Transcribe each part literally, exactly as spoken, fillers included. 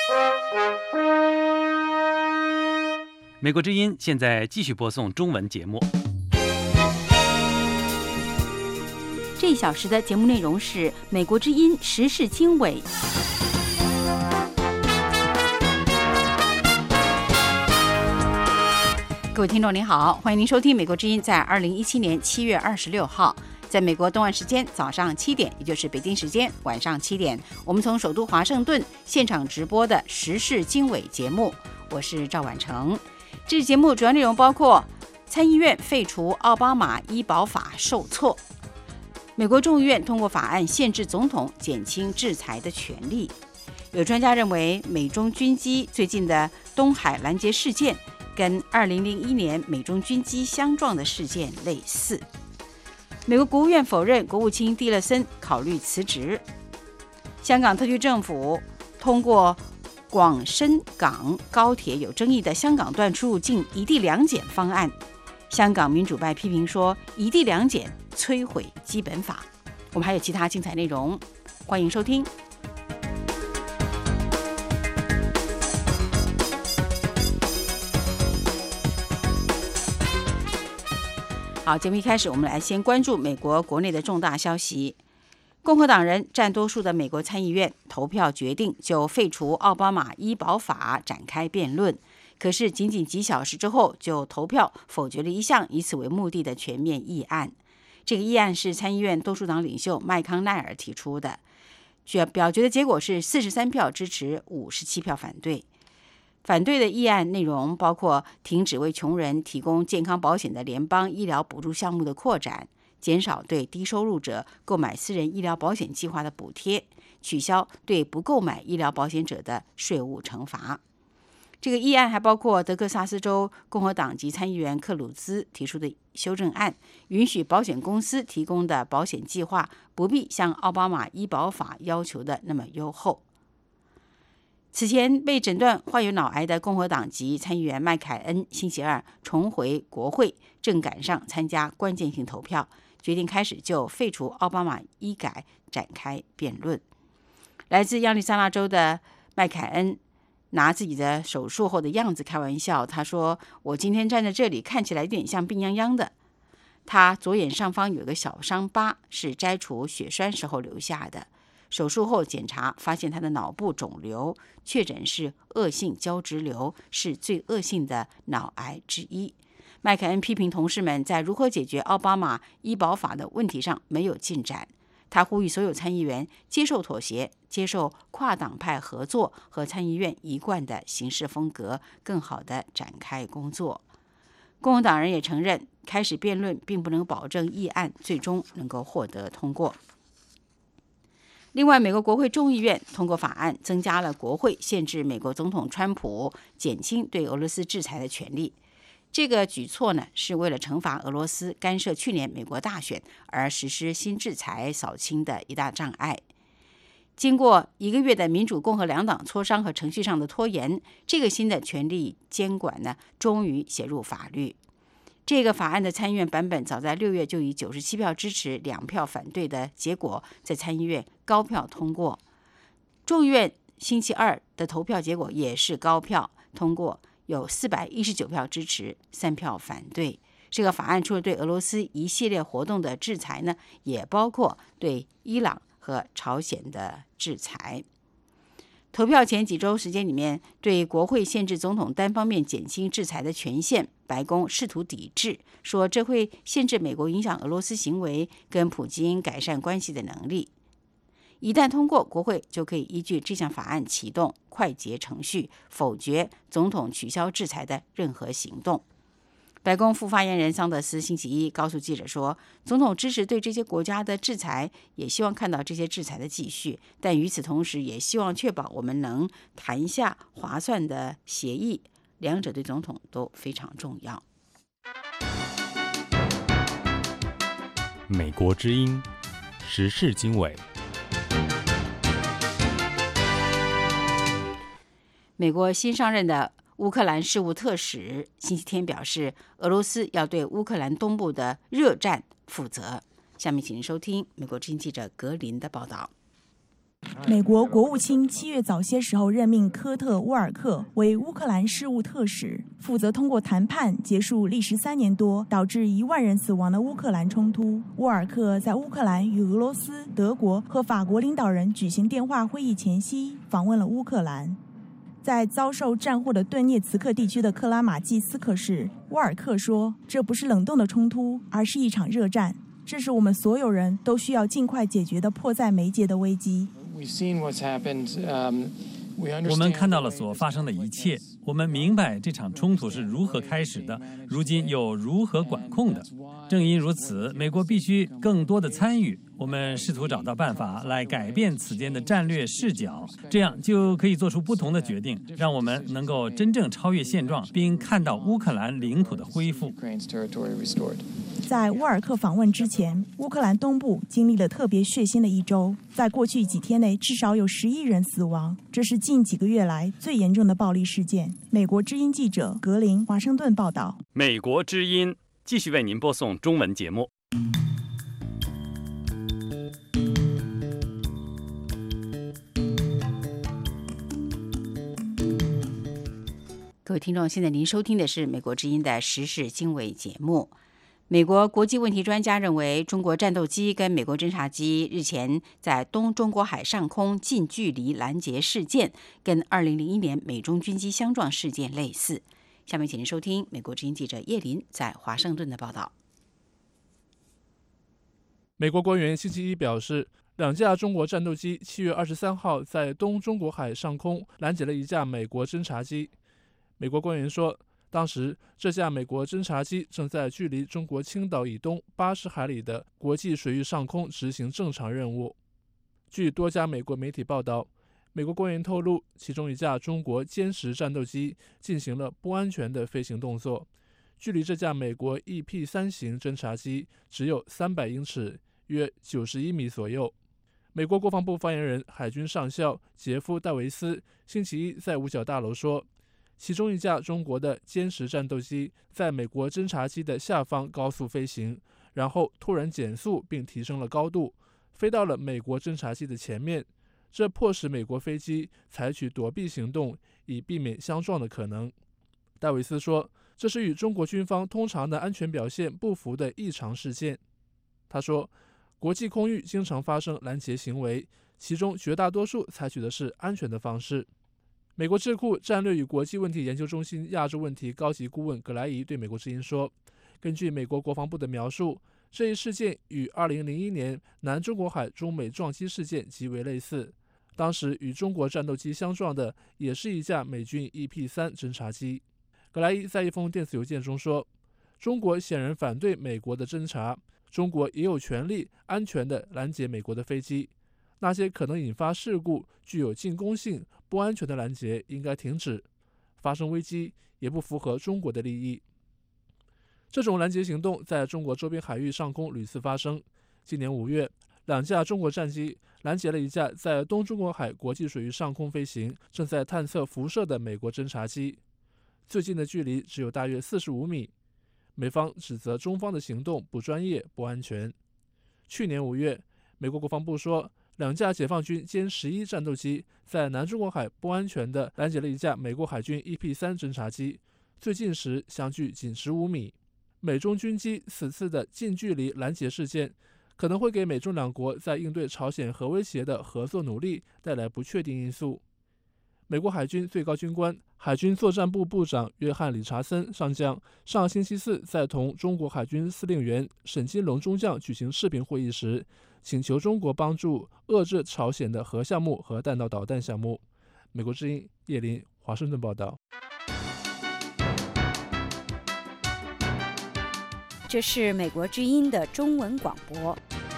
美国之音现在继续播送中文节目。 这一小时的节目内容是美国之音时事经纬。各位听众您好，欢迎您收听美国之音在二零一七年七月二十六号在美国东岸时间早上七点，也就是北京时间晚上七点，我们从首都华盛顿现场直播的时事经纬节目，我是赵婉成。这期节目主要内容包括参议院废除奥巴马医保法受挫，美国众议院通过法案限制总统减轻制裁的权利，有专家认为美中军机最近的东海拦截事件跟二零零一年美中军机相撞的事件类似。美国国务院否认国务卿蒂勒森考虑辞职。香港特区政府通过广深港高铁有争议的香港段出入境一地两检方案，香港民主派批评说一地两检摧毁基本法。我们还有其他精彩内容，欢迎收听。好，节目一开始，我们来先关注美国国内的重大消息。共和党人占多数的美国参议院投票决定就废除奥巴马医保法展开辩论，可是仅仅几小时之后就投票否决了一项以此为目的的全面议案。这个议案是参议院多数党领袖麦康奈尔提出的，表决的结果是四十三票支持，五十七票反对。反对的议案内容包括停止为穷人提供健康保险的联邦医疗补助项目的扩展，减少对低收入者购买私人医疗保险计划的补贴，取消对不购买医疗保险者的税务惩罚。这个议案还包括德克萨斯州共和党籍参议员克鲁兹提出的修正案，允许保险公司提供的保险计划不必像奥巴马医保法要求的那么优厚。此前被诊断患有脑癌的共和党籍参议员麦凯恩星期二重回国会，正赶上参加关键性投票，决定开始就废除奥巴马医改展开辩论。来自亚利桑那州的麦凯恩拿自己的手术后的样子开玩笑，他说：“我今天站在这里看起来有点像病殃殃的。”他左眼上方有个小伤疤，是摘除血栓时候留下的。手术后检查发现他的脑部肿瘤，确诊是恶性胶质瘤，是最恶性的脑癌之一。麦凯恩批评同事们在如何解决奥巴马医保法的问题上没有进展。他呼吁所有参议员接受妥协，接受跨党派合作和参议院一贯的行事风格，更好地展开工作。共和党人也承认，开始辩论并不能保证议案最终能够获得通过。另外，美国国会众议院通过法案，增加了国会限制美国总统川普减轻对俄罗斯制裁的权利。这个举措呢，是为了惩罚俄罗斯干涉去年美国大选而实施新制裁扫清的一大障碍。经过一个月的民主共和两党磋商和程序上的拖延，这个新的权力监管呢，终于写入法律。这个法案的参议院版本早在六月就以九十七票支持、两票反对的结果，在参议院高票通过。众议院星期二的投票结果也是高票通过，有四百一十九票支持，三票反对。这个法案除了对俄罗斯一系列活动的制裁呢，也包括对伊朗和朝鲜的制裁。投票前几周时间里面，对国会限制总统单方面减轻制裁的权限，白宫试图抵制，说这会限制美国影响俄罗斯行为跟普京改善关系的能力。一旦通过，国会就可以依据这项法案启动快捷程序，否决总统取消制裁的任何行动。白宫副发言人桑德斯星期一告诉记者说，总统支持对这些国家的制裁，也希望看到这些制裁的继续，但与此同时也希望确保我们能谈下划算的协议，两者对总统都非常重要。 美国之音时事经纬。 美国新上任的乌克兰事务特使星期天表示，俄罗斯要对乌克兰东部的热战负责。下面请您收听美国之音记者格林的报道。 美国国务卿七月早些时候任命科特·沃尔克为乌克兰事务特使，负责通过谈判结束历时三年多、导致一万人死亡的乌克兰冲突。沃尔克在乌克兰与俄罗斯、德国和法国领导人举行电话会议前夕访问了乌克兰。在遭受战祸的顿涅茨克地区的克拉马季斯克市，沃尔克说：“这不是冷冻的冲突，而是一场热战。这是我们所有人都需要尽快解决的迫在眉睫的危机。” 我们看到了所发生的一切，我们明白这场冲突是如何开始的，如今又如何管控的。正因如此，美国必须更多的参与。我们试图找到办法来改变此间的战略视角，这样就可以做出不同的决定，让我们能够真正超越现状，并看到乌克兰领土的恢复。 在沃尔克访问之前，乌克兰东部经历了特别血腥的一周，在过去几天内至少有十一人死亡，这是近几个月来最严重的暴力事件。美国之音记者格林华盛顿报道。 美国之音继续为您播送中文节目。 各位听众，现在您收听的是美国之音的时事经纬节目。美国国际问题专家认为，中国战斗机跟美国侦察机日前在东中国海上空近距离拦截事件，跟二零零一年美中军机相撞事件类似。下面请您收听美国之音记者叶林在华盛顿的报道。 美国官员星期一表示，两架中国战斗机七月二十三号在东中国海上空拦截了一架美国侦察机。美国官员说，当时这架美国侦察机正在距离中国青岛以东八十海里的国际水域上空执行正常任务。据多家美国媒体报道，美国官员透露，其中一架中国歼十战斗机进行了不安全的飞行动作，距离这架美国 E P 三 型侦察机只有三百英尺，约九十一米左右。美国国防部发言人海军上校杰夫·戴维斯星期一在五角大楼说，其中一架中国的歼十战斗机在美国侦察机的下方高速飞行，然后突然减速并提升了高度，飞到了美国侦察机的前面，这迫使美国飞机采取躲避行动，以避免相撞的可能。戴维斯说，这是与中国军方通常的安全表现不符的异常事件。他说，国际空域经常发生拦截行为，其中绝大多数采取的是安全的方式。美国智库战略与国际问题研究中心亚洲问题高级顾问葛莱仪对美国之音说，根据美国国防部的描述，这一事件与二零零一年南中国海中美撞击事件极为类似，当时与中国战斗机相撞的也是一架美军 E P 三 侦察机。葛莱伊在一封电子邮件中说，中国显然反对美国的侦察，中国也有权利安全地拦截美国的飞机，那些可能引发事故、具有进攻性、不安全的拦截应该停止，发生危机也不符合中国的利益。这种拦截行动在中国周边海域上空屡次发生。今年五月，两架中国战机拦截了一架在东中国海国际水域上空飞行、正在探测辐射的美国侦察机，最近的距离只有大约四十五米。美方指责中方的行动不专业、不安全。去年五月，美国国防部说，两架解放军歼十一战斗机在南中国海不安全地拦截了一架美国海军 E P 三 侦察机，最近时相距仅十五米。美中军机此次的近距离拦截事件，可能会给美中两国在应对朝鲜核威胁的合作努力带来不确定因素。美国海军最高军官、海军作战部部长约翰·理查森上将上星期四在同中国海军司令员沈金龙中将举行视频会议时，请求中国帮助遏制朝鲜的核项目和弹道导弹项目。美国之音叶林，华盛顿报道。 这是美国之音的中文广播。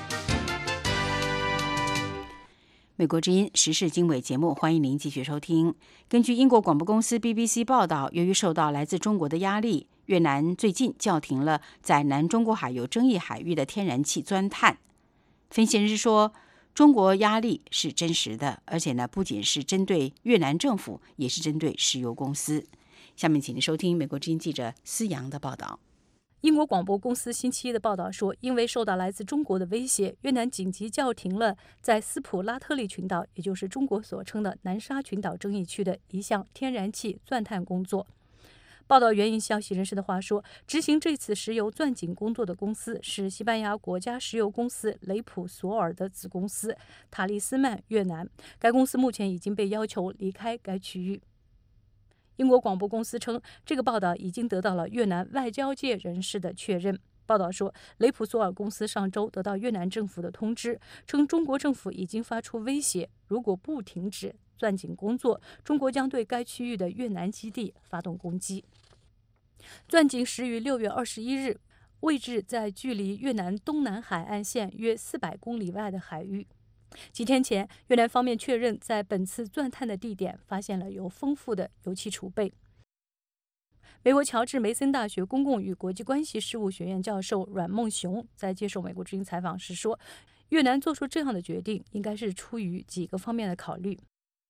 美国之音时事经纬节目，欢迎您继续收听。根据英国广播公司 B B C 报道，由于受到来自中国的压力，越南最近叫停了在南中国海有争议海域的天然气钻探。分析人士说，中国压力是真实的，而且呢，不仅是针对越南政府，也是针对石油公司。下面请您收听美国之音记者思阳的报道。 英国广播公司星期一的报道说，因为受到来自中国的威胁，越南紧急叫停了在斯普拉特利群岛，也就是中国所称的南沙群岛争议区的一项天然气钻探工作。报道援引消息人士的话说，执行这次石油钻井工作的公司是西班牙国家石油公司雷普索尔的子公司塔利斯曼越南，该公司目前已经被要求离开该区域。英国广播公司称，这个报道已经得到了越南外交界人士的确认。报道说，雷普索尔公司上周得到越南政府的通知，称中国政府已经发出威胁，如果不停止钻井工作，中国将对该区域的越南基地发动攻击。钻井始于六月二十一日，位置在距离越南东南海岸线约四百公里外的海域。几天前，越南方面确认，在本次钻探的地点发现了有丰富的油气储备。美国乔治梅森大学公共与国际关系事务学院教授阮梦雄在接受美国之音采访时说，越南做出这样的决定，应该是出于几个方面的考虑。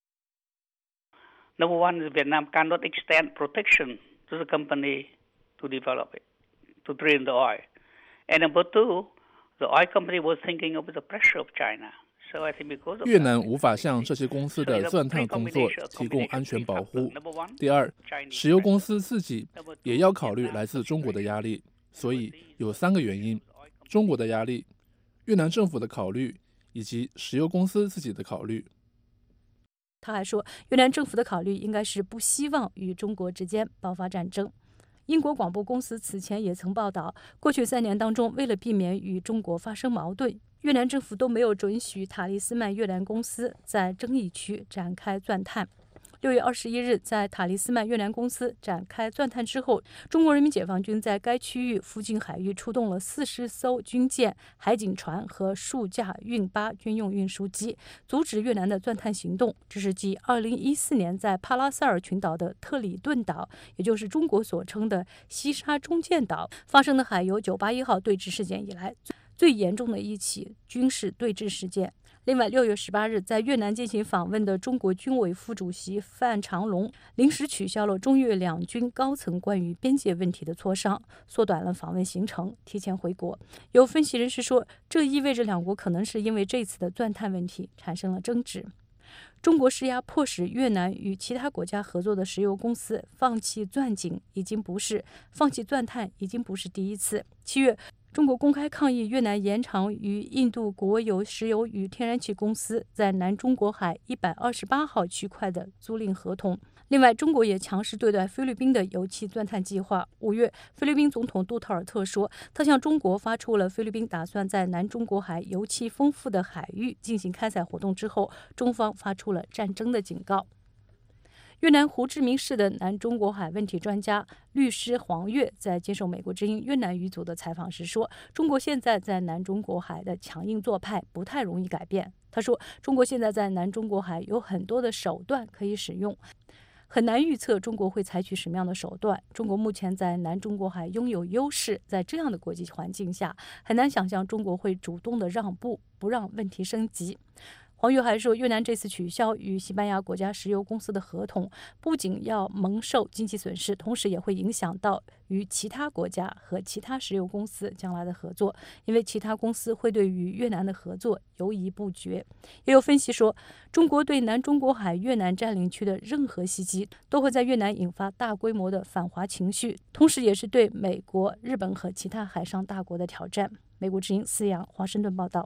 Number one is Vietnam cannot extend protection to the company to develop it, to drain the oil. And number two, the oil company was thinking of the pressure of China. 越南无法向这些公司的钻探工作提供安全保护。第二，石油公司自己也要考虑来自中国的压力，所以有三个原因：中国的压力、越南政府的考虑以及石油公司自己的考虑。 他还说，越南政府的考虑应该是不希望与中国之间爆发战争。英国广播公司此前也曾报道，过去三年当中，为了避免与中国发生矛盾，越南政府都没有准许塔利斯曼越南公司在争议区展开钻探。六月二十一日，在塔利斯曼越南公司展开钻探之后，中国人民解放军在该区域附近海域出动了四十艘军舰、海警船和数架运八军用运输机，阻止越南的钻探行动。这是继二零一四年在帕拉塞尔群岛的特里顿岛，也就是中国所称的西沙中舰岛发生的海油九八一号对峙事件以来最严重的一起军事对峙事件。另外，六月十八日在越南进行访问的中国军委副主席范长龙临时取消了中越两军高层关于边界问题的磋商，缩短了访问行程，提前回国。有分析人士说，这意味着两国可能是因为这次的钻探问题产生了争执。中国施压迫使越南与其他国家合作的石油公司放弃钻井，已经不是放弃钻探，已经不是第一次。七月，中国公开抗议越南延长与印度国有石油与天然气公司在南中国海一百二十八号区块的租赁合同。另外，中国也强势对待菲律宾的油气钻探计划。五月，菲律宾总统杜特尔特说，他向中国发出了菲律宾打算在南中国海油气丰富的海域进行开采活动之后，中方发出了战争的警告。越南胡志明市的南中国海问题专家律师黄月在接受美国之音越南语组的采访时说，中国现在在南中国海的强硬做派不太容易改变。他说，中国现在在南中国海有很多的手段可以使用，很难预测中国会采取什么样的手段。中国目前在南中国海拥有优势，在这样的国际环境下，很难想象中国会主动的让步，不让问题升级。黄月还说，越南这次取消与西班牙国家石油公司的合同，不仅要蒙受经济损失，同时也会影响到与其他国家和其他石油公司将来的合作，因为其他公司会对与越南的合作犹疑不决。也有分析说，中国对南中国海越南占领区的任何袭击，都会在越南引发大规模的反华情绪，同时也是对美国、日本和其他海上大国的挑战。美国之音思阳华盛顿报道。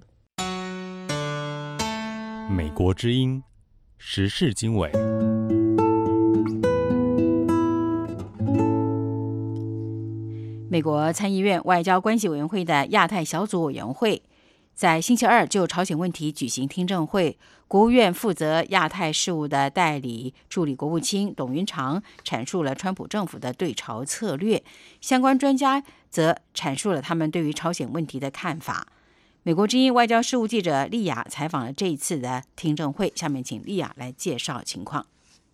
美国之音时事经纬。 美国参议院外交关系委员会的亚太小组委员会在星期二就朝鲜问题举行听证会，国务院负责亚太事务的代理助理国务卿董云长阐述了川普政府的对朝策略，相关专家则阐述了他们对于朝鲜问题的看法。美国之音外交事务记者丽雅采访了这一次的听证会，下面请丽雅来介绍情况。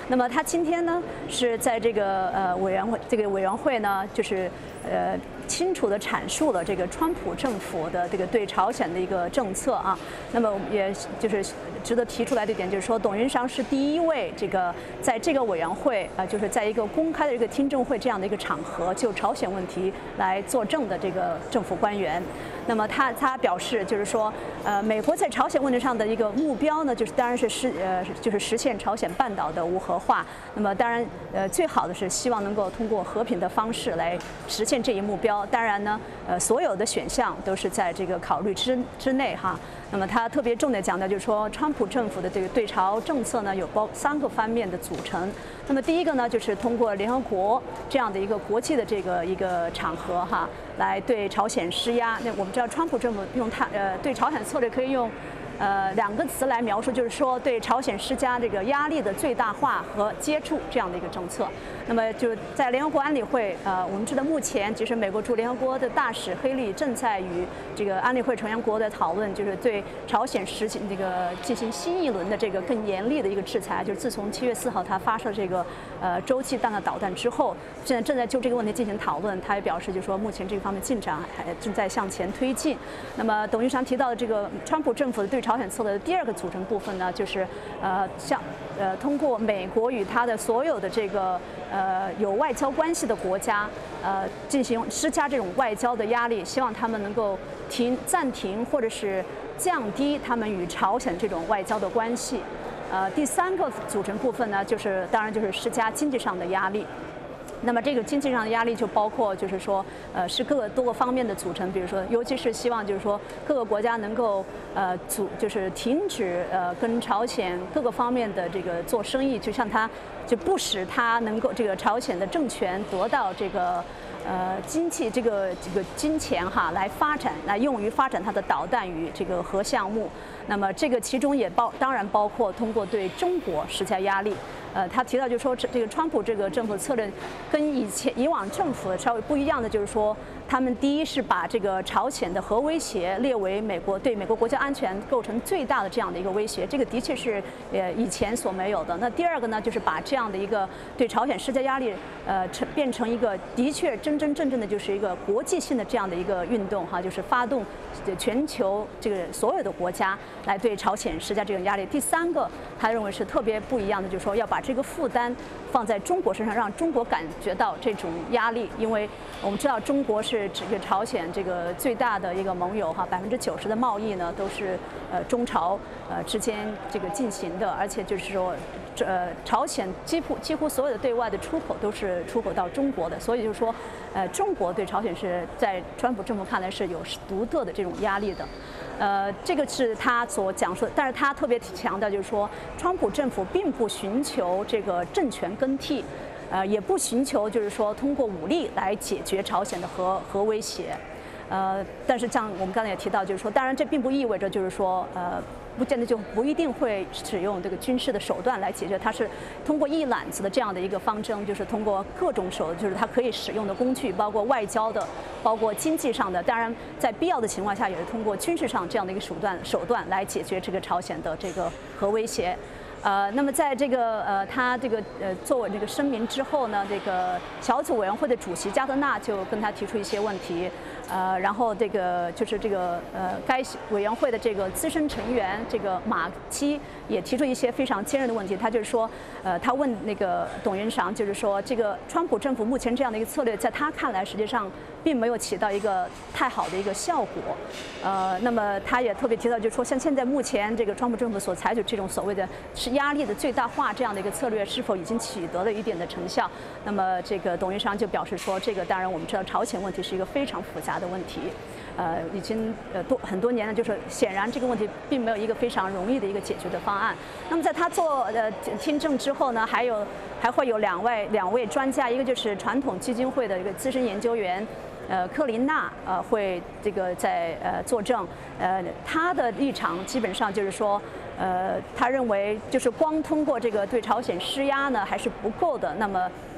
那么他今天呢是在这个呃委员会这个委员会呢，就是呃清楚地阐述了这个川普政府的这个对朝鲜的一个政策啊。那么也就是值得提出来的一点就是说，董云裳是第一位这个在这个委员会啊、呃，就是在一个公开的一个听证会这样的一个场合就朝鲜问题来作证的这个政府官员。那么他他表示就是说，呃，美国在朝鲜问题上的一个目标呢，就是当然是实呃就是实现朝鲜半岛的无核化。那么当然呃最好的是希望能够通过和平的方式来实现这一目标。当然呢，呃所有的选项都是在这个考虑之之内哈。那么他特别重点讲的就是说，川普政府的这个对朝政策呢有包三个方面的组成。那么第一个呢，就是通过联合国这样的一个国际的这个一个场合哈，来对朝鲜施压。那我们知道，川普政府用他呃对朝鲜策略可以用呃两个词来描述，就是说对朝鲜施加这个压力的最大化和接触这样的一个政策。那么就是在联合国安理会，呃，我们知道目前其实美国驻联合国的大使黑利正在与这个安理会成员国的讨论，就是对朝鲜实行这个进行新一轮的这个更严厉的一个制裁。就是自从七月四号他发射这个呃洲际弹道导弹之后，现在正在就这个问题进行讨论。他也表示，就是说目前这个方面进展还正在向前推进。那么董云裳提到的这个川普政府的对朝鲜策略的第二个组成部分呢，就是呃像呃通过美国与他的所有的这个呃有外交关系的国家，呃进行施加这种外交的压力，希望他们能够停暂停或者是降低他们与朝鲜这种外交的关系。呃，第三个组成部分呢，就是当然就是施加经济上的压力。那么这个经济上的压力就包括，就是说，呃，是各个多个方面的组成。比如说，尤其是希望就是说各个国家能够呃组就是停止呃跟朝鲜各个方面的这个做生意，就像他就不使他能够这个朝鲜的政权得到这个呃经济这个这个金钱哈来发展，来用于发展它的导弹与这个核项目。那么这个其中也包当然包括通过对中国施加压力。呃，他提到就是说，这这个川普这个政府策略跟以前以往政府稍微不一样的，就是说，他们第一是把这个朝鲜的核威胁列为美国对美国国家安全构成最大的这样的一个威胁，这个的确是呃以前所没有的。那第二个呢，就是把这样的一个对朝鲜施加压力，呃，成变成一个的确真真正正的就是一个国际性的这样的一个运动哈，就是发动全球这个所有的国家来对朝鲜施加这种压力。第三个，他认为是特别不一样的，就是说要把这个负担放在中国身上，让中国感觉到这种压力，因为我们知道中国是这个朝鲜这个最大的一个盟友哈，百分之九十的贸易呢都是呃中朝呃之间这个进行的，而且就是说。呃，朝鲜几乎几乎所有的对外的出口都是出口到中国的，所以就是说，呃，中国对朝鲜是在川普政府看来是有独特的这种压力的，呃，这个是他所讲述的。但是他特别强调就是说，川普政府并不寻求这个政权更替，呃，也不寻求就是说通过武力来解决朝鲜的核核威胁，呃，但是像我们刚才也提到，就是说，当然这并不意味着就是说，呃。不见得就不一定会使用这个军事的手段来解决，它是通过一揽子的这样的一个方针，就是通过各种手，就是它可以使用的工具，包括外交的，包括经济上的，当然在必要的情况下也是通过军事上这样的一个手段手段来解决这个朝鲜的这个核威胁。呃，那么在这个呃，他这个呃作为这个声明之后呢，这个小组委员会的主席加德纳就跟他提出一些问题，呃，然后这个就是这个呃该委员会的这个资深成员这个马基也提出一些非常尖锐的问题，他就是说，呃，他问那个董云裳，就是说这个川普政府目前这样的一个策略，在他看来实际上并没有起到一个太好的一个效果，呃，那么他也特别提到，就是说像现在目前这个川普政府所采取这种所谓的是压力的最大化这样的一个策略，是否已经取得了一点的成效？那么这个董云裳就表示说，这个当然我们知道朝鲜问题是一个非常复杂的问题，呃，已经呃多很多年了，就是显然这个问题并没有一个非常容易的一个解决的方案。那么在他做呃听证之后呢，还有还会有两位两位专家，一个就是传统基金会的一个资深研究员。呃，克林纳呃会这个在呃作证，呃，他的立场基本上就是说，呃，他认为就是光通过这个对朝鲜施压呢还是不够的。那么，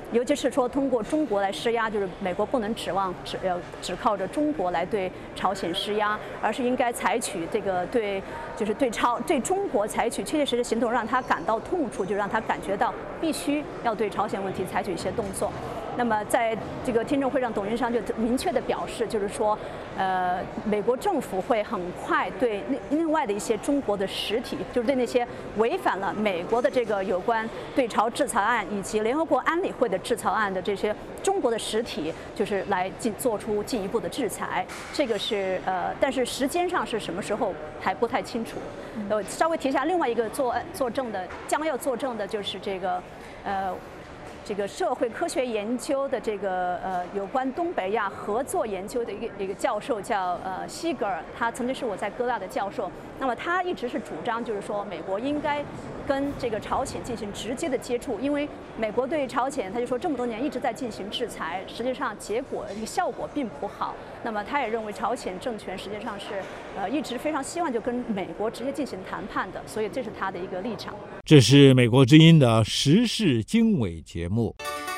尤其是说通过中国来施压，就是美国不能指望只要只靠着中国来对朝鲜施压，而是应该采取这个对就是对朝对中国采取确确实实行动，让他感到痛处，就让他感觉到必须要对朝鲜问题采取一些动作。那么在这个听证会上，董云商就明确地表示，就是说，呃，美国政府会很快对另外的一些中国的实体，就是对那些违反了美国的这个有关对朝制裁案以及联合国安理会的制裁案的这些中国的实体，就是来进做出进一步的制裁。这个是呃，但是时间上是什么时候还不太清楚。呃，稍微提一下另外一个作作证的，将要作证的就是这个，呃。这个社会科学研究的这个呃有关东北亚合作研究的一个一个教授叫呃西格尔，他曾经是我在哥大的教授。那么他一直是主张，就是说美国应该跟这个朝鲜进行直接的接触，因为美国对朝鲜他就说这么多年一直在进行制裁，实际上结果这个效果并不好。那么他也认为朝鲜政权实际上是呃一直非常希望就跟美国直接进行谈判的，所以这是他的一个立场。 这是美国之音的时事经纬节目。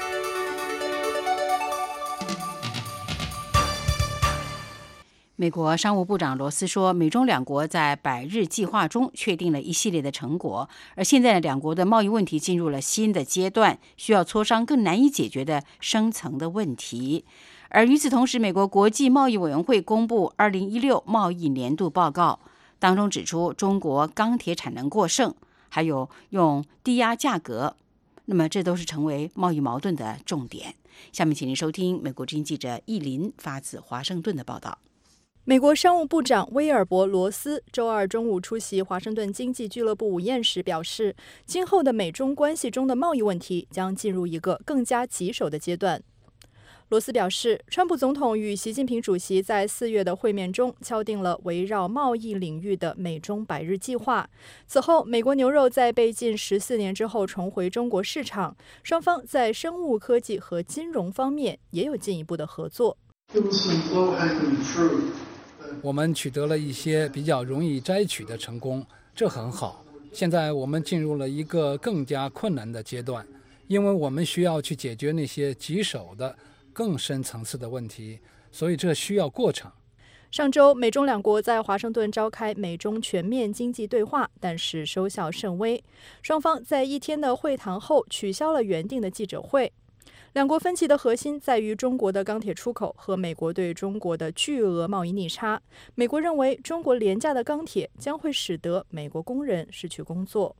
美国商务部长罗斯说，美中两国在百日计划中确定了一系列的成果，而现在两国的贸易问题进入了新的阶段，需要磋商更难以解决的深层的问题。而与此同时，美国国际贸易委员会公布二零一六贸易年度报告，当中指出中国钢铁产能过剩，还有用低压价格，那么这都是成为贸易矛盾的重点。下面请您收听美国之音记者易林发自华盛顿的报道。 美国商务部长威尔伯·罗斯周二中午出席华盛顿经济俱乐部午宴时表示，今后的美中关系中的贸易问题将进入一个更加棘手的阶段。罗斯表示，川普总统与习近平主席在四月的会面中敲定了围绕贸易领域的美中百日计划。此后，美国牛肉在被禁十四年之后重回中国市场，双方在生物科技和金融方面也有进一步的合作。 我们取得了一些比较容易摘取的成功，这很好。现在我们进入了一个更加困难的阶段，因为我们需要去解决那些棘手的更深层次的问题，所以这需要过程。 上周，美中两国在华盛顿召开美中全面经济对话，但是收效甚微。双方在一天的会谈后取消了原定的记者会。两国分歧的核心在于中国的钢铁出口和美国对中国的巨额贸易逆差。美国认为中国廉价的钢铁将会使得美国工人失去工作。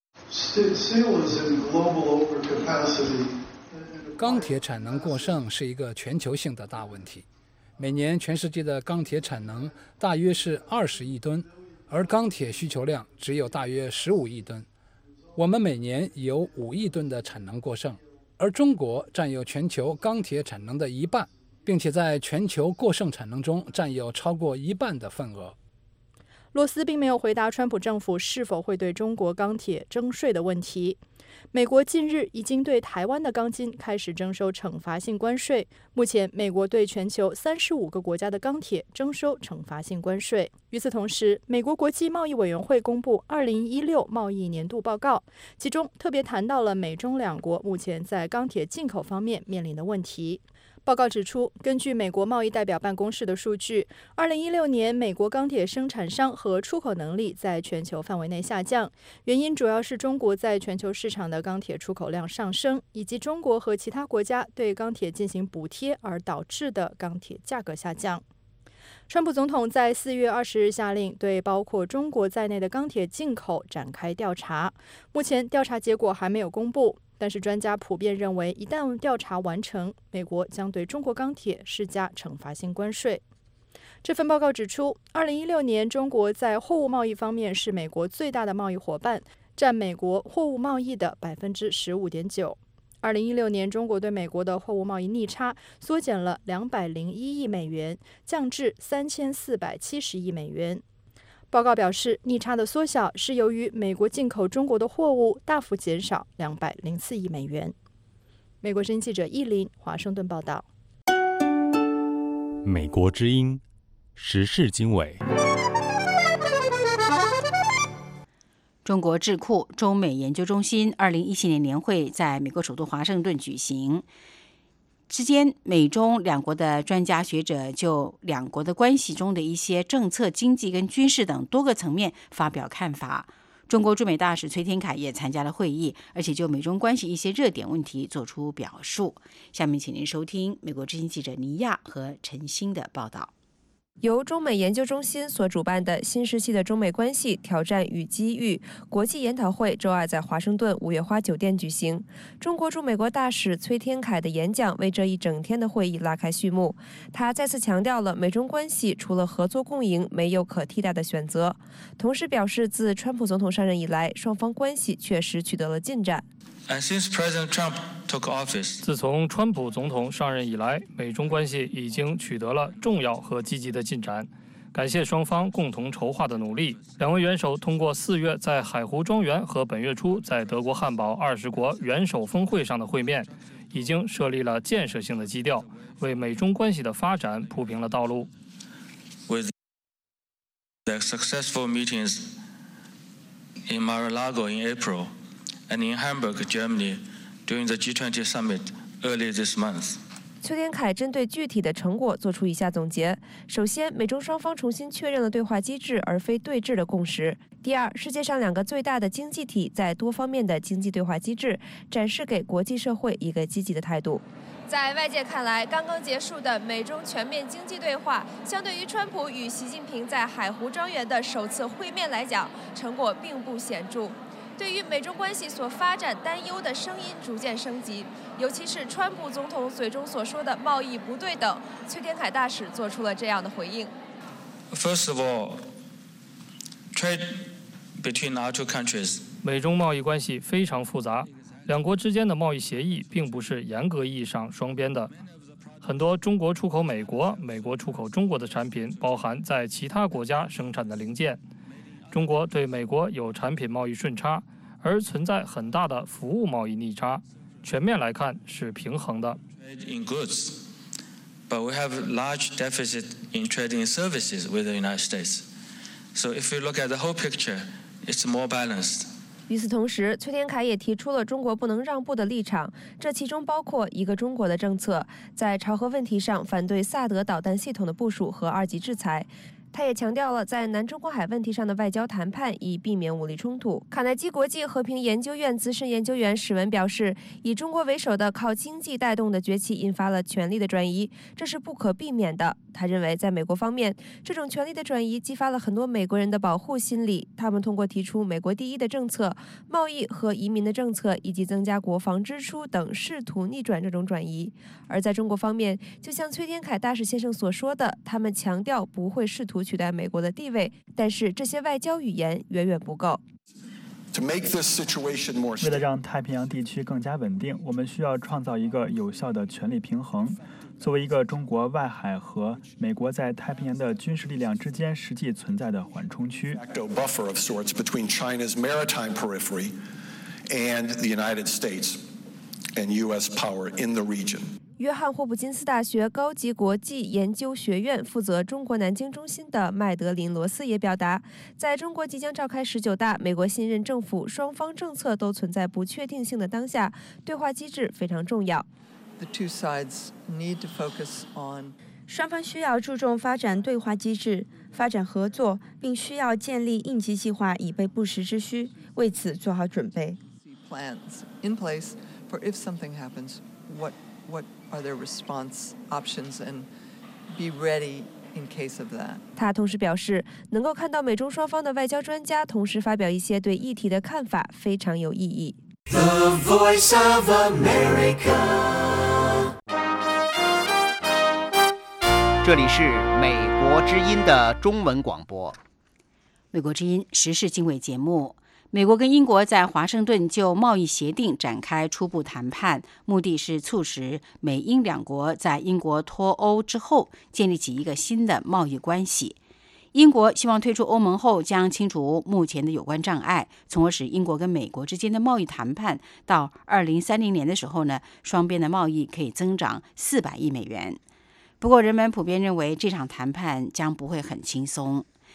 钢铁产能过剩是一个全球性的大问题。每年全世界的钢铁产能大约是二十亿吨，而钢铁需求量只有大约十五亿吨。我们每年有五亿吨的产能过剩。而中国占有全球钢铁产能的一半，并且在全球过剩产能中占有超过一半的份额。 罗斯并没有回答川普政府是否会对中国钢铁征税的问题。美国近日已经对台湾的钢筋开始征收惩罚性关税。目前，美国对全球三十五个国家的钢铁征收惩罚性关税。与此同时，美国国际贸易委员会公布二零一六贸易年度报告，其中特别谈到了美中两国目前在钢铁进口方面面临的问题。报告指出，根据美国贸易代表办公室的数据，二零一六年美国钢铁生产商和出口能力在全球范围内下降，原因主要是中国在全球市场的钢铁出口量上升，以及中国和其他国家对钢铁进行补贴而导致的钢铁价格下降。川普总统在四月二十日下令对包括中国在内的钢铁进口展开调查，目前调查结果还没有公布。但是专家普遍认为，一旦调查完成，美国将对中国钢铁施加惩罚性关税。这份报告指出，二零一六年中国在货物贸易方面是美国最大的贸易伙伴，占美国货物贸易的 百分之十五点九。二零一六年，中国对美国的货物贸易逆差缩减了两百零一亿美元，降至三千四百七十亿美元。报告表示，逆差的缩小是由于美国进口中国的货物大幅减少两百零四亿美元。美国之音记者易林华盛顿报道。 美国之音时事经纬。 中国智库中美研究中心二零一七年年会在美国首都华盛顿举行。之间，美中两国的专家学者就两国的关系中的一些政策、经济跟军事等多个层面发表看法。中国驻美大使崔天凯也参加了会议，而且就美中关系一些热点问题做出表述。下面请您收听美国之音记者尼亚和陈欣的报道。 由中美研究中心所主办的新时期的中美关系挑战与机遇国际研讨会周二在华盛顿五月花酒店举行。中国驻美国大使崔天凯的演讲为这一整天的会议拉开序幕。他再次强调了美中关系除了合作共赢没有可替代的选择，同时表示自川普总统上任以来，双方关系确实取得了进展。 自从川普总统上任以来，美中关系已经取得了重要和积极的进展。感谢双方共同筹划的努力，两位元首通过四月在海湖庄园和本月初在德国汉堡二十国元首峰会上的会面，已经设立了建设性的基调，为美中关系的发展铺平了道路。 With the successful meetings in Mar-a-Lago in April.And in Hamburg, Germany, during the G twenty summit early this month. 崔天凯针对具体的成果做出以下总结：首先，美中双方重新确认了对话机制而非对峙的共识；第二，世界上两个最大的经济体在多方面的经济对话机制展示给国际社会一个积极的态度。在外界看来，刚刚结束的美中全面经济对话，相对于川普与习近平在海湖庄园的首次会面来讲，成果并不显著。对于美中关系所发展担忧的声音逐渐升级，尤其是川普总统嘴中所说的贸易不对等，崔天凯大使做出了这样的回应。 First of all, trade between our two countries. 美中贸易关系非常复杂，两国之间的贸易协议并不是严格意义上双边的。很多中国出口美国、美国出口中国的产品包含在其他国家生产的零件。中国对美国有产品贸易顺差，而存在很大的服务贸易逆差。全面来看是平衡的。 In goods, but we have large deficit in trade in services with the United States. So if we look at the whole picture, it's more balanced. 与此同时，崔天凯也提出了中国不能让步的立场，这其中包括一个中国的政策，在朝核问题上反对萨德导弹系统的部署和二级制裁。他也强调了在南中国海问题上的外交谈判，以避免武力冲突。卡耐基国际和平研究院资深研究员史文表示，以中国为首的靠经济带动的崛起引发了权力的转移，这是不可避免的。他认为，在美国方面，这种权力的转移激发了很多美国人的保护心理，他们通过提出美国第一的政策、贸易和移民的政策，以及增加国防支出等，试图逆转这种转移。而在中国方面，就像崔天凯大使先生所说的，他们强调不会试图取代美国的地位，但是这些外交语言远远不够。 为了让太平洋地区更加稳定，我们需要创造一个有效的权力平衡。作为一个中国外海和美国在太平洋的军事力量之间实际存在的缓冲区。 约翰霍普金斯大学高级国际研究学院负责中国南京中心的麦德林·罗斯也表达，在中国即将召开十九大、美国新任政府双方政策都存在不确定性的当下，对话机制非常重要。 The two sides need to focus on 双方需要注重发展对话机制，发展合作，并需要建立应急计划，以备不时之需，为此做好准备。 plans in place for if something happens, what what are their response options, and be ready in case of that. 他同时表示，能够看到美中双方的外交专家同时发表一些对议题的看法，非常有意义。 The Voice of America. 这里是美国之音的中文广播。 美国之音时事经纬节目。美国跟英国在华盛顿就贸易协定展开初步谈判，目的是促使美英两国在英国脱欧之后建立起一个新的贸易关系。英国希望退出欧盟后将清除目前的有关障碍，从而使英国跟美国之间的贸易谈判到二零三零年的时候呢，双边的贸易可以增长四百亿美元。不过人们普遍认为这场谈判将不会很轻松。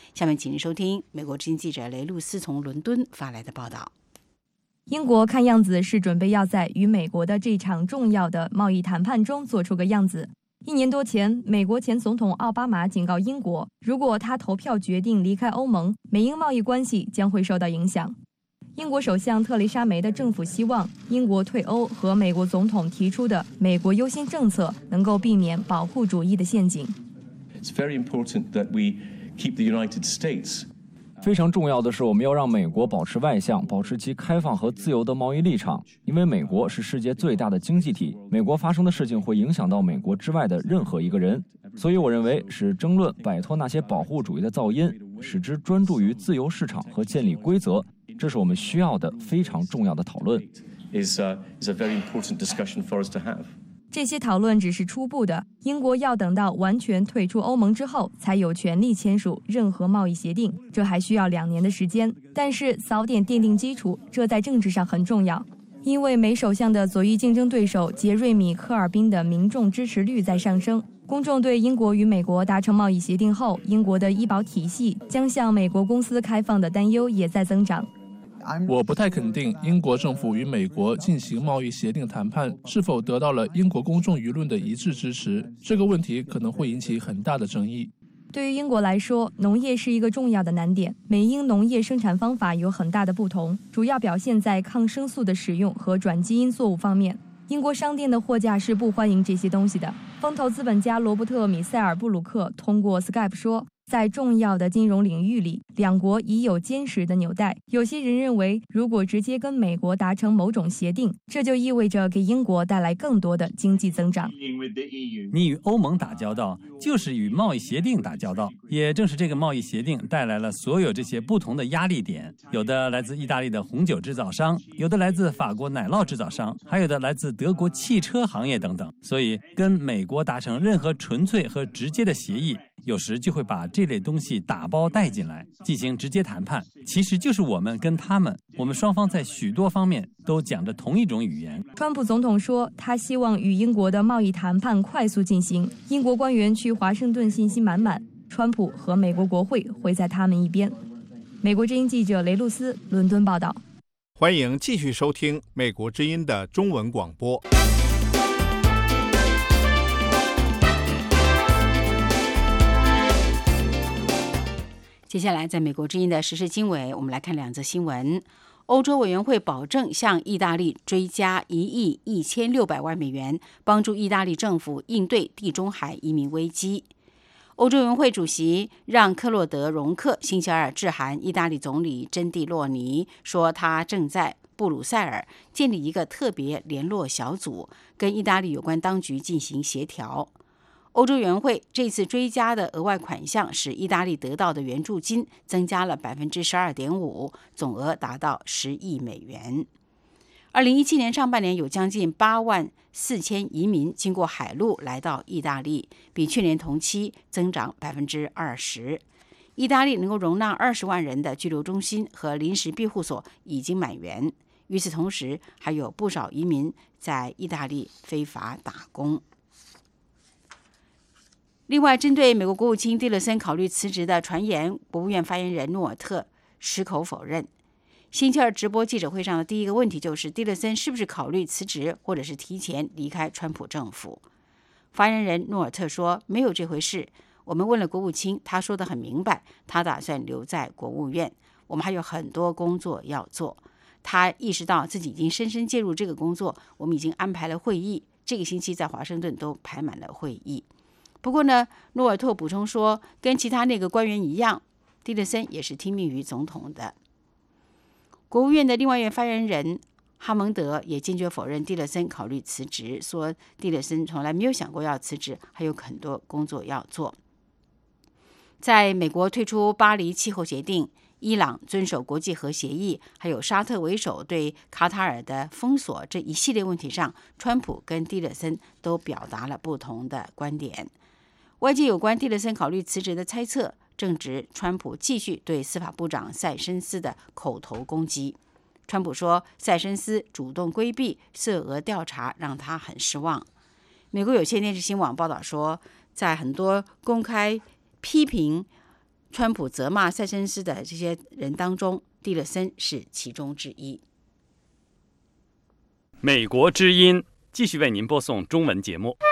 下面请您收听美国之音记者雷露斯从伦敦发来的报道。 英国看样子是准备要在与美国的这场重要的贸易谈判中做出个样子。一年多前，美国前总统奥巴马警告英国，如果他投票决定离开欧盟，美英贸易关系将会受到影响。英国首相特蕾莎梅的政府希望英国退欧和美国总统提出的美国优先政策能够避免保护主义的陷阱。 It's very important that we keep the United States 非常重要的是，我们要让美国保持外向，保持其开放和自由的贸易立场，因为美国是世界最大的经济体，美国发生的事情会影响到美国之外的任何一个人。所以我认为，使争论摆脱那些保护主义的噪音，使之专注于自由市场和建立规则，这是我们需要的非常重要的讨论。 Is a, is a very important discussion for us to have. 这些讨论只是初步的，英国要等到完全退出欧盟之后，才有权利签署任何贸易协定，这还需要两年的时间。但是早点奠定基础，这在政治上很重要，因为梅首相的左翼竞争对手杰瑞米·科尔宾的民众支持率在上升。公众对英国与美国达成贸易协定后，英国的医保体系将向美国公司开放的担忧也在增长。 我不太肯定英国政府与美国进行贸易协定谈判是否得到了英国公众舆论的一致支持，这个问题可能会引起很大的争议。 对于英国来说，农业是一个重要的难点。美英农业生产方法有很大的不同，主要表现在抗生素的使用和转基因作物方面。英国商店的货架是不欢迎这些东西的。风投资本家罗伯特·米塞尔·布鲁克通过 Skype 说，在重要的金融领域里，两国已有坚实的纽带。有些人认为，如果直接跟美国达成某种协定，这就意味着给英国带来更多的经济增长。 你与欧盟打交道，就是与贸易协定打交道。也正是这个贸易协定带来了所有这些不同的压力点，有的来自意大利的红酒制造商，有的来自法国奶酪制造商，还有的来自德国汽车行业等等。所以，跟美国达成任何纯粹和直接的协议，有时就会把这类东西打包带进来，进行直接谈判。其实就是我们跟他们，我们双方在许多方面都讲着同一种语言。 川普总统说，他希望与英国的贸易谈判快速进行。英国官员去华盛顿信心满满，川普和美国国会会在他们一边。美国之音记者雷露斯，伦敦报道。 欢迎继续收听美国之音的中文广播。 接下来，在美国之音的时事经纬，我们来看两则新闻。欧洲委员会保证向意大利追加一亿一千六百万美元，帮助意大利政府应对地中海移民危机。欧洲委员会主席让·克洛德·容克星期二致函意大利总理珍蒂洛尼，说他正在布鲁塞尔建立一个特别联络小组，跟意大利有关当局进行协调。欧洲委员会这次追加的额外款项使意大利得到的援助金增加了百分之十二点五，总额达到十亿美元。二零一七年上半年有将近八万四千移民经过海路来到意大利，比去年同期增长百分之二十。意大利能够容纳二十万人的拘留中心和临时庇护所已经满员。与此同时，还有不少移民在意大利非法打工。另外，针对美国国务卿蒂勒森考虑辞职的传言，国务院发言人诺尔特矢口否认。星期二直播记者会上的第一个问题就是，蒂勒森是不是考虑辞职，或者是提前离开川普政府？发言人诺尔特说，没有这回事。我们问了国务卿，他说得很明白，他打算留在国务院。我们还有很多工作要做。他意识到自己已经深深介入这个工作，我们已经安排了会议，这个星期在华盛顿都排满了会议。不过呢，诺尔特补充说，跟其他那个官员一样，蒂勒森也是听命于总统的。国务院的另外一位发言人哈蒙德也坚决否认蒂勒森考虑辞职，说蒂勒森从来没有想过要辞职，还有很多工作要做。在美国退出巴黎气候协定、伊朗遵守国际核协议，还有沙特为首对卡塔尔的封锁这一系列问题上，川普跟蒂勒森都表达了不同的观点。外界有关蒂勒森考虑辞职的猜测，正值川普继续对司法部长塞申斯的口头攻击。川普说，塞申斯主动规避涉俄调查，让他很失望。美国有线电视新闻网报道说，在很多公开批评川普责骂塞申斯的这些人当中，蒂勒森是其中之一。 美国之音继续为您播送中文节目。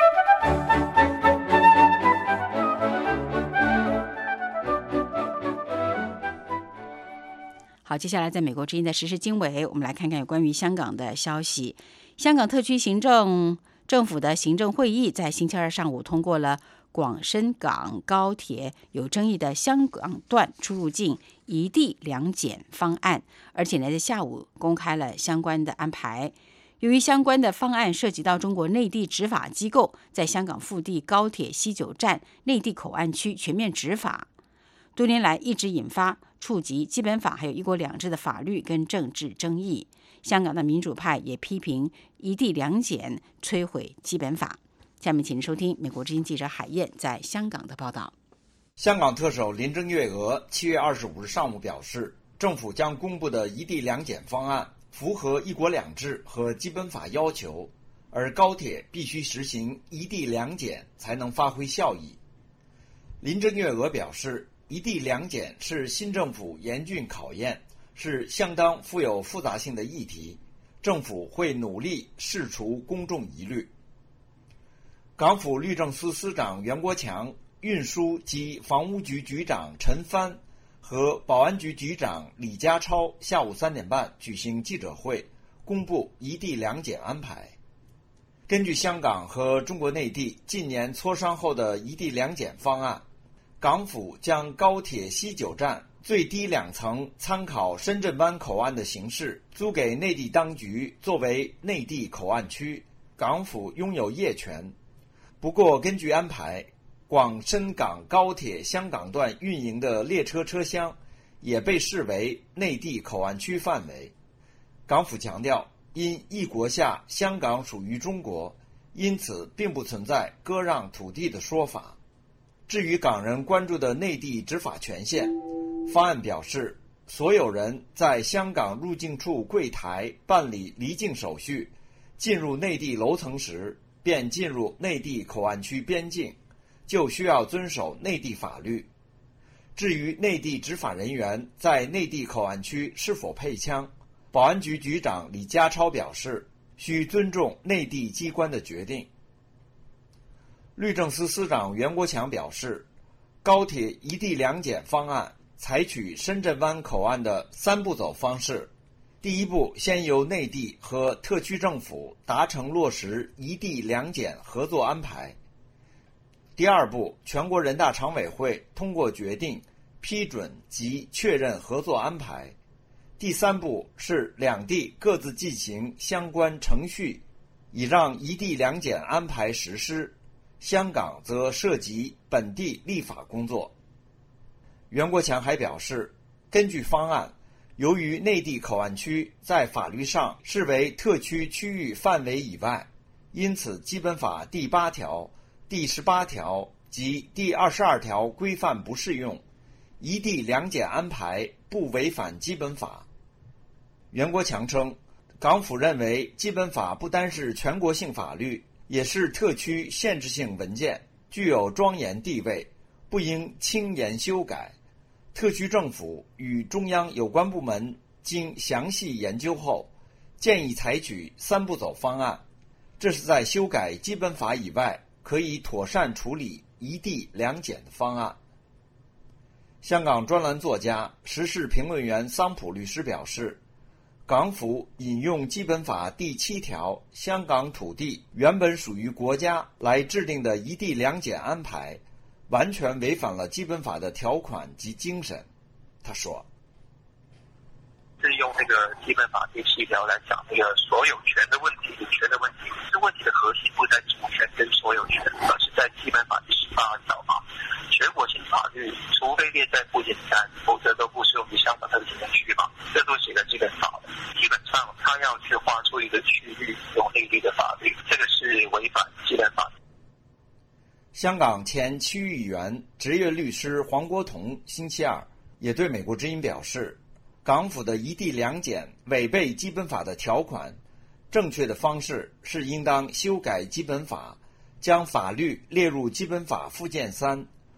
好，接下来在美国之音的时事经纬，我们来看看有关于香港的消息。香港特区行政政府的行政会议在星期二上午通过了广深港高铁有争议的香港段出入境一地两检方案，而且呢在下午公开了相关的安排。由于相关的方案涉及到中国内地执法机构在香港腹地高铁西九站内地口岸区全面执法，多年来一直引发触及基本法还有一国两制的法律跟政治争议。香港的民主派也批评一地两检摧毁基本法。下面请收听美国之音记者海燕在香港的报道。 香港特首林郑月娥七月二十五日上午表示，政府将公布的一地两检方案符合一国两制和基本法要求，而高铁必须实行一地两检才能发挥效益。林郑月娥表示，一地两检是新政府严峻考验，是相当富有复杂性的议题，政府会努力释除公众疑虑。港府律政司司长袁国强、运输及房屋局局长陈帆和保安局局长李家超下午三点半举行记者会，公布一地两检安排。根据香港和中国内地近年磋商后的一地两检方案，港府将高铁西九站最低两层参考深圳湾口岸的形式租给内地当局作为内地口岸区，港府拥有业权。不过根据安排，广深港高铁香港段运营的列车车厢也被视为内地口岸区范围。港府强调，因一国下香港属于中国，因此并不存在割让土地的说法。至于港人关注的内地执法权限，方案表示，所有人在香港入境处柜台办理离境手续，进入内地楼层时便进入内地口岸区边境，就需要遵守内地法律。至于内地执法人员在内地口岸区是否配枪，保安局局长李家超表示，需尊重内地机关的决定。律政司司长袁国强表示，高铁一地两检方案采取深圳湾口岸的三步走方式。第一步，先由内地和特区政府达成落实一地两检合作安排。第二步，全国人大常委会通过决定，批准及确认合作安排。第三步是两地各自进行相关程序，以让一地两检安排实施。香港则涉及本地立法工作。袁国强还表示，根据方案，由于内地口岸区在法律上视为特区区域范围以外，因此基本法第八条、第十八条及第二十二条规范不适用，一地两检安排不违反基本法。袁国强称，港府认为基本法不单是全国性法律，也是特区限制性文件，具有庄严地位，不应轻言修改。特区政府与中央有关部门经详细研究后，建议采取三步走方案，这是在修改基本法以外可以妥善处理一地两检的方案。香港专栏作家、时事评论员桑普律师表示，港府引用基本法第七条香港土地原本属于国家来制定的一地两检安排，完全违反了基本法的条款及精神。他说， 是用这个基本法第七条来讲那个所有权的问题、主权的问题。这问题的核心不在主权跟所有权，而是在基本法第十八条嘛。全国性法律除非列在附件三，否则都不适用于香港特别行政区嘛。这都写在基本法的。基本上，他要去划出一个区域用内地的法律，这个是违反基本法。 香港前区域议员、职业律师黄国同星期二也对美国之音表示，港府的一地两检违背基本法的条款，正确的方式是应当修改基本法，将法律列入基本法附件三，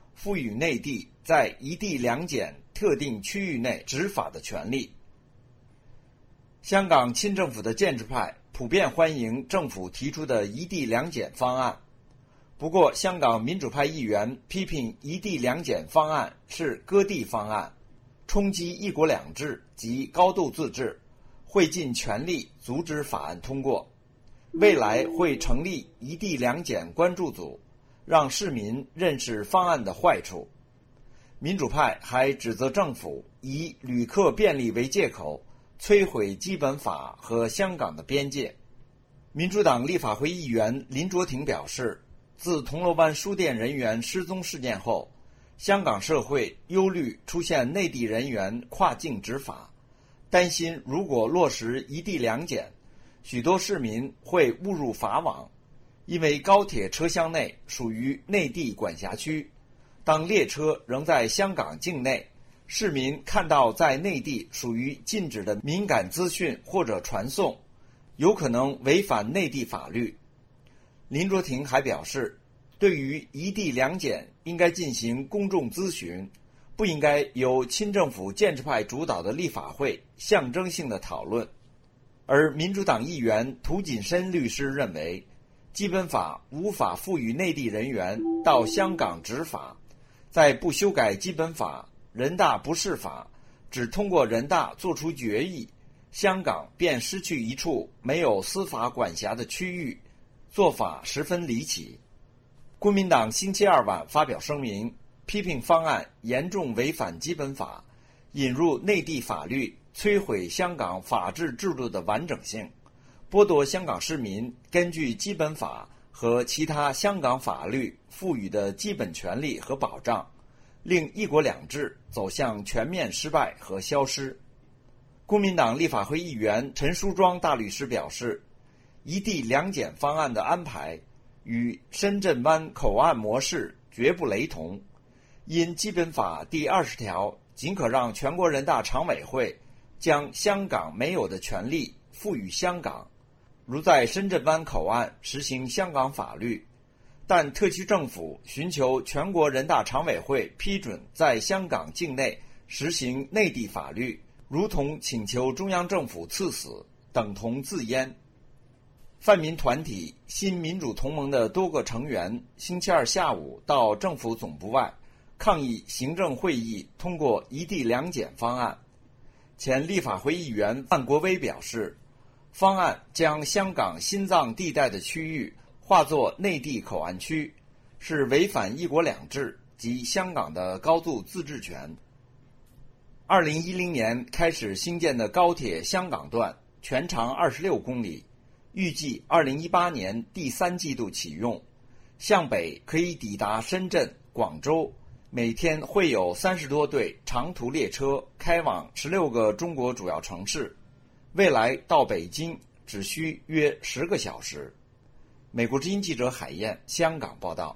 赋予内地在一地两检特定区域内执法的权利。香港亲政府的建制派普遍欢迎政府提出的一地两检方案，不过香港民主派议员批评一地两检方案是割地方案，冲击一国两制及高度自治，会尽全力阻止法案通过。未来会成立一地两检关注组，让市民认识方案的坏处。民主派还指责政府以旅客便利为借口，摧毁基本法和香港的边界。民主党立法会议员林卓廷表示，自铜锣湾书店人员失踪事件后，香港社会忧虑出现内地人员跨境执法，担心如果落实一地两检，许多市民会误入法网，因为高铁车厢内属于内地管辖区，当列车仍在香港境内，市民看到在内地属于禁止的敏感资讯或者传送，有可能违反内地法律。林卓廷还表示，对于一地两检应该进行公众咨询，不应该由亲政府建制派主导的立法会象征性的讨论。而民主党议员涂谨申律师认为，基本法无法赋予内地人员到香港执法，在不修改基本法，人大不释法，只通过人大作出决议，香港便失去一处没有司法管辖的区域，做法十分离奇。国民党星期二晚发表声明，批评方案严重违反基本法，引入内地法律，摧毁香港法治制度的完整性，剥夺香港市民根据基本法和其他香港法律赋予的基本权利和保障，令一国两制走向全面失败和消失。公民党立法会议员陈淑庄大律师表示，一地两检方案的安排与深圳湾口岸模式绝不雷同，因基本法第二十条仅可让全国人大常委会将香港没有的权利赋予香港，如在深圳湾口岸实行香港法律，但特区政府寻求全国人大常委会批准在香港境内实行内地法律，如同请求中央政府赐死，等同自阉。泛民团体新民主同盟的多个成员星期二下午到政府总部外抗议行政会议通过一地两检方案。前立法会议员范国威表示，方案将香港心脏地带的区域划作内地口岸区，是违反一国两制及香港的高度自治权。二零一零年开始兴建的高铁香港段全长二十六公里，预计二零一八年第三季度启用，向北可以抵达深圳、广州，每天会有三十多对长途列车开往十六个中国主要城市，未来到北京只需约十个小时。美国之音记者海燕香港报道。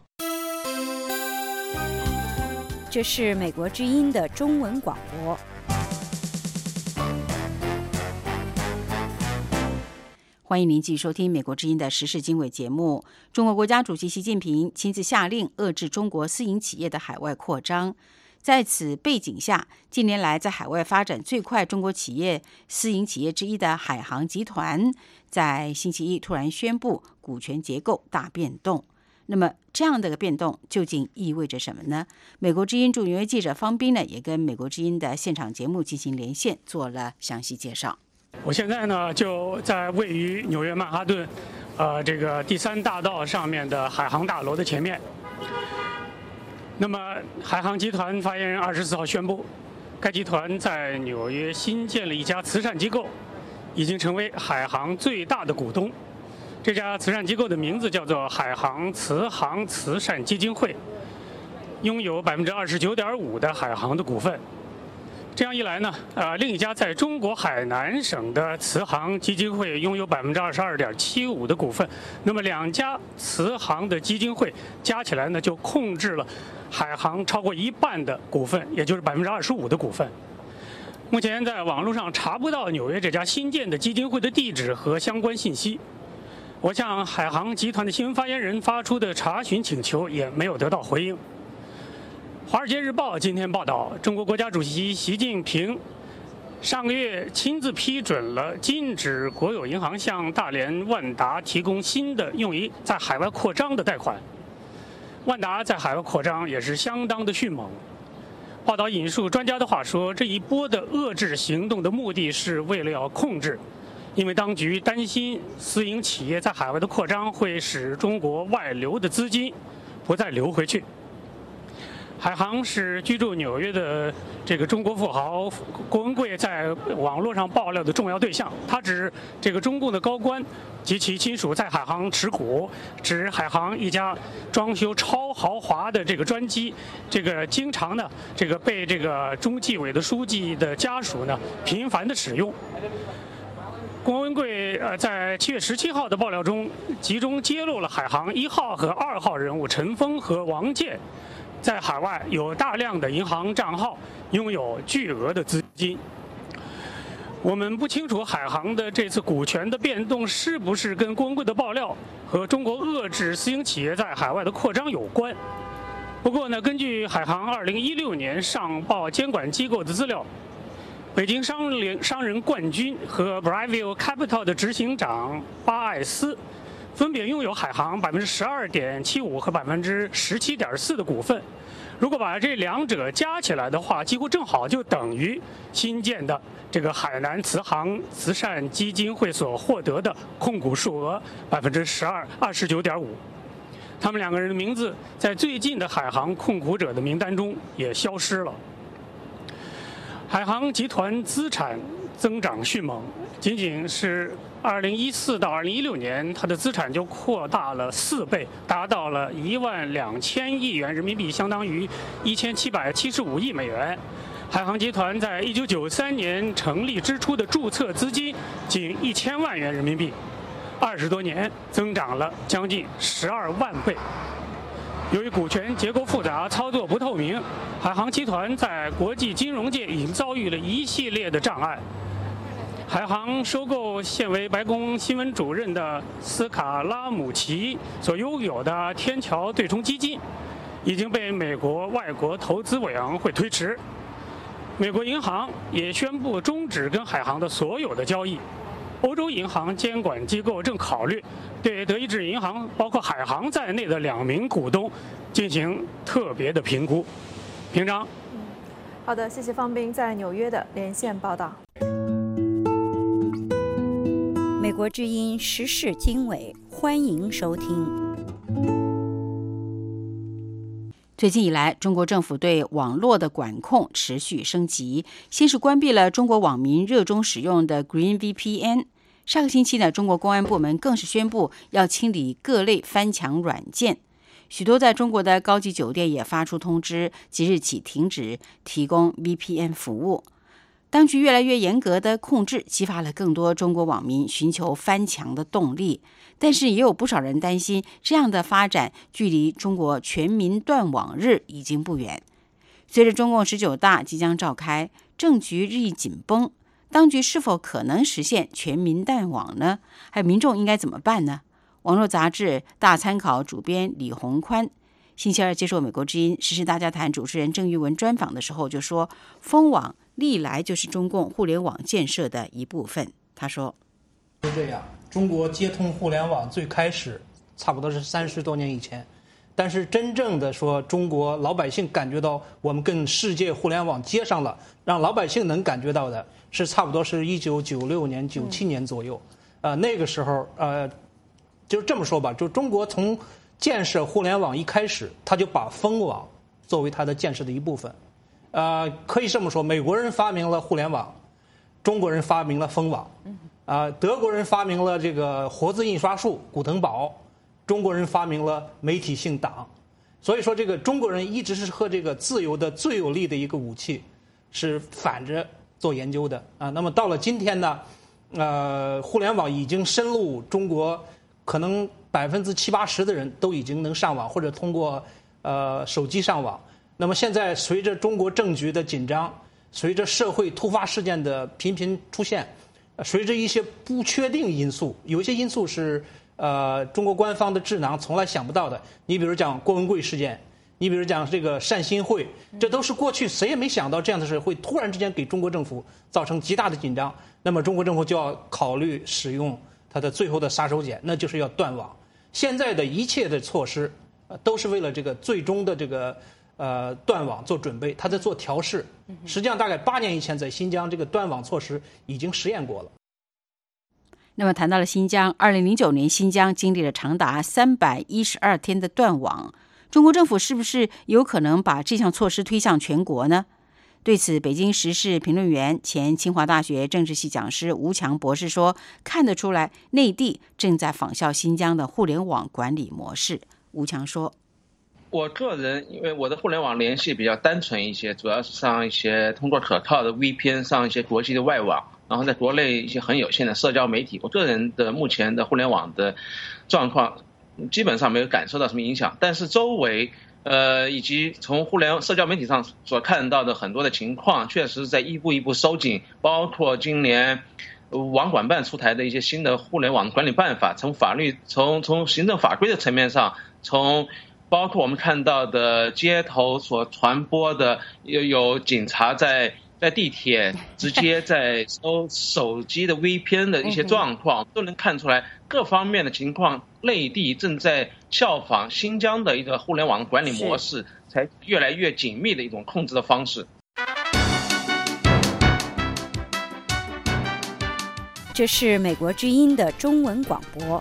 这是美国之音的中文广播。欢迎您继续收听美国之音的时事经纬节目。中国国家主席习近平亲自下令遏制中国私营企业的海外扩张。在此背景下，近年来在海外发展最快中国企业私营企业之一的海航集团，在星期一突然宣布股权结构大变动。那么这样的一个变动究竟意味着什么呢？美国之音驻纽约记者方斌呢，也跟美国之音的现场节目进行连线，做了详细介绍。 我现在呢就在位于纽约曼哈顿，呃，这个第三大道上面的海航大楼的前面。那么，海航集团发言人二十四号宣布，该集团在纽约新建了一家慈善机构，已经成为海航最大的股东。这家慈善机构的名字叫做海航慈航慈善基金会，拥有百分之二十九点五的海航的股份。这样一来呢，呃，另一家在中国海南省的慈航基金会拥有百分之二十二点七五的股份。那么两家慈航的基金会加起来呢，就控制了海航超过一半的股份，也就是百分之二十五的股份。目前在网络上查不到纽约这家新建的基金会的地址和相关信息。我向海航集团的新闻发言人发出的查询请求也没有得到回应。 《华尔街日报》今天报道，中国国家主席习近平上个月亲自批准了禁止国有银行向大连万达提供新的用于在海外扩张的贷款。万达在海外扩张也是相当的迅猛。报道引述专家的话说，这一波的遏制行动的目的是为了要控制，因为当局担心私营企业在海外的扩张会使中国外流的资金不再流回去。海航是居住纽约的这个中国富豪郭文贵在网络上爆料的重要对象。他指这个中共的高官及其亲属在海航持股，指海航一家装修超豪华的这个专机，这个经常呢这个被这个中纪委的书记的家属呢频繁的使用。郭文贵呃在七月十七号的爆料中，集中揭露了海航一号和二号人物陈峰和王健在海外有大量的银行账号，拥有巨额的资金。我们不清楚海航的这次股权的变动是不是跟郭文贵的爆料和中国遏制私营企业在海外的扩张有关。不过呢，根据海航二零一六年上报监管机构的资料，北京商人商人冠军和 Bravio Capital 的执行长巴艾斯分别拥有海航百分之十二点七五和百分之十七点四的股份。如果把这两者加起来的话，几乎正好就等于新建的这个海南慈航慈善基金会所获得的控股数额百分之十二二十九点五。他们两个人的名字在最近的海航控股者的名单中也消失了。海航集团资产增长迅猛，仅仅是二零一四到二零一六年，它的资产就扩大了四倍，达到了一万两千亿元人民币，相当于一千七百七十五亿美元。海航集团在一九九三年成立之初的注册资金仅一千万元人民币，二十多年增长了将近十二万倍。由于股权结构复杂、操作不透明，海航集团在国际金融界已经遭遇了一系列的障碍。海航收购现为白宫新闻主任的斯卡拉姆齐所拥有的天桥对冲基金，已经被美国外国投资委员会推迟。美国银行也宣布终止跟海航的所有的交易。欧洲银行监管机构正考虑对德意志银行包括海航在内的两名股东进行特别的评估。平章， 好的，谢谢方斌在纽约的连线报道。 美国之音时事经纬，欢迎收听。 最近以来，中国政府对网络的管控持续升级，先是关闭了中国网民热衷使用的 Green V P N。上个星期呢，中国公安部门更是宣布要清理各类翻墙软件。许多在中国的高级酒店也发出通知，即日起停止提供 V P N 服务。当局越来越严格的控制，激发了更多中国网民寻求翻墙的动力。但是也有不少人担心，这样的发展距离中国全民断网日已经不远。随着中共十九大即将召开，政局日益紧绷，当局是否可能实现全民断网呢？还有民众应该怎么办呢？网络杂志大参考主编李宏宽星期二接受美国之音时事大家谈主持人郑玉文专访的时候就说，封网历来就是中共互联网建设的一部分。他说， 是这样，中国接通互联网最开始差不多是三十多年以前，但是真正的说中国老百姓感觉到我们跟世界互联网接上了，让老百姓能感觉到的是差不多是一九九六年九七年左右。呃，那个时候呃，就是这么说吧，就中国从建设互联网一开始，他就把封网作为它的建设的一部分。呃，可以这么说，美国人发明了互联网，中国人发明了封网。啊、呃，德国人发明了这个活字印刷术古腾堡，中国人发明了媒体性党。所以说，这个中国人一直是和这个自由的最有力的一个武器是反着做研究的啊。那么到了今天呢，呃，互联网已经深入中国，可能百分之七八十的人都已经能上网，或者通过呃手机上网。那么现在随着中国政局的紧张，随着社会突发事件的频频出现，随着一些不确定因素，有一些因素是呃中国官方的智囊从来想不到的。你比如讲郭文贵事件， 你比如讲这个善心会，这都是过去谁也没想到这样的事会突然之间给中国政府造成极大的紧张。那么中国政府就要考虑使用它的最后的杀手锏，那就是要断网。现在的一切的措施，呃，都是为了这个最终的这个呃断网做准备，它在做调试。实际上，大概八年以前，在新疆这个断网措施已经实验过了。 那么谈到了新疆，二零零九年新疆经历了长达三百一十二天的断网，中国政府是不是有可能把这项措施推向全国呢？对此，北京时事评论员、前清华大学政治系讲师吴强博士说，看得出来内地正在仿效新疆的互联网管理模式。吴强说， 我个人因为我的互联网联系比较单纯一些，主要是上一些通过可靠的 V P N 上一些国际的外网，然后在国内一些很有限的社交媒体，我个人的目前的互联网的状况基本上没有感受到什么影响，但是周围呃以及从互联社交媒体上所看到的很多的情况，确实在一步一步收紧，包括今年网管办出台的一些新的互联网管理办法，从法律从从行政法规的层面上，从包括我们看到的街头所传播的有有警察在在地铁直接在收手机的 V P N 的一些状况，都能看出来各方面的情况，内地正在效仿新疆的一个互联网管理模式，才越来越紧密的一种控制的方式。 这是美国之音的中文广播。